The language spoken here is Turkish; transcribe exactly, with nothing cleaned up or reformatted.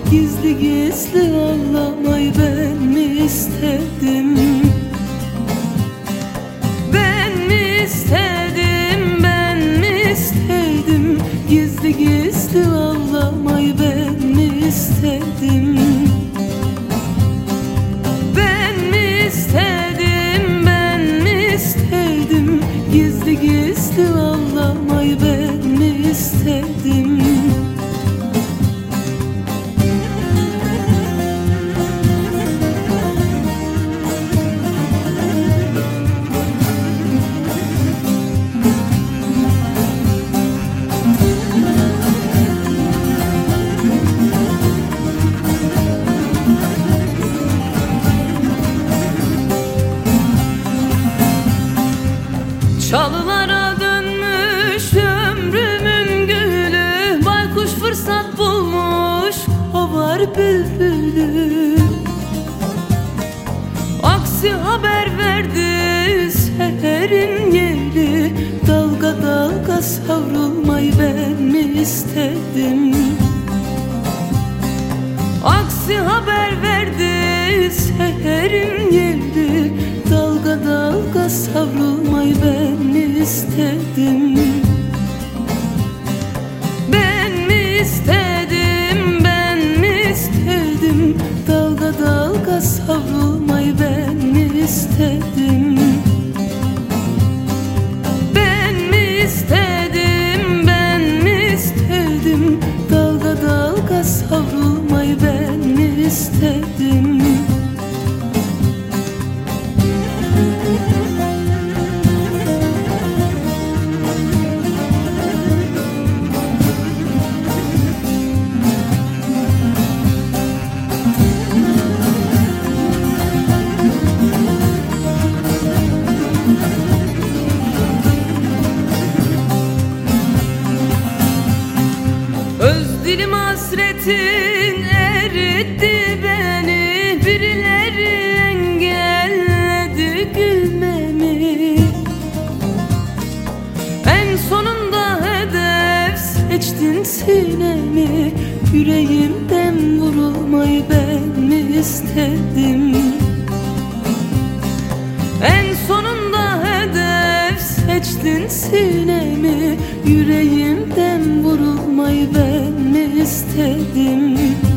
Gizli gizli ağlamayı ben mi istedim? Ben mi istedim, ben mi istedim? Gizli gizli ağlamayı ben mi istedim? Ben mi istedim, ben mi istedim? Gizli gizli ağlamayı ben mi istedim? Çalılara dönmüş ömrümün gülü, baykuş fırsat bulmuş kovar bülbülü. Aksi haber verdi seherin yeli, dalga dalga savrulmayı ben mi istedim? Aksi haber verdi seherin yeli, dalga dalga savrulmayı ben mi istedim? Ben mi istedim, ben mi istedim? Dalga dalga savrulmayı ben mi istedim? Ben mi istedim, ben mi istedim? Dalga dalga savrulmayı ben mi istedim? Dilim hasretin eritti beni, birileri engelledi gülmemi. En sonunda hedef seçtin sinemi, yüreğimden vurulmayı ben mi istedim? En sonunda hedef seçtin sinemi, yüreğimden vurulmayı ben mi istedim?